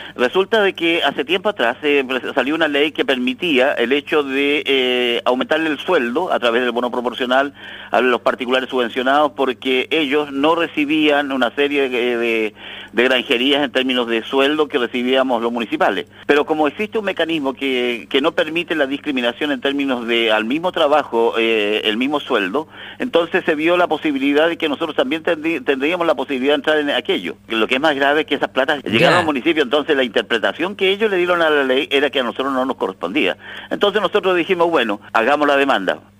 Resulta de que hace tiempo atrás salió una ley que permitía el hecho de aumentarle el sueldo a través del bono proporcional a los particulares subvencionados, porque ellos no recibían una serie de granjerías en términos de sueldo que recibíamos los municipales. Pero como existe un mecanismo que no permite la discriminación en términos de al mismo trabajo, el mismo sueldo, entonces se vio la posibilidad de que nosotros también tendríamos la posibilidad de entrar en aquello. Lo que es más grave es que esas platas llegaron al municipio, entonces la interpretación que ellos le dieron a la ley era que a nosotros no nos correspondía. Entonces nosotros dijimos, bueno, hagamos la demanda.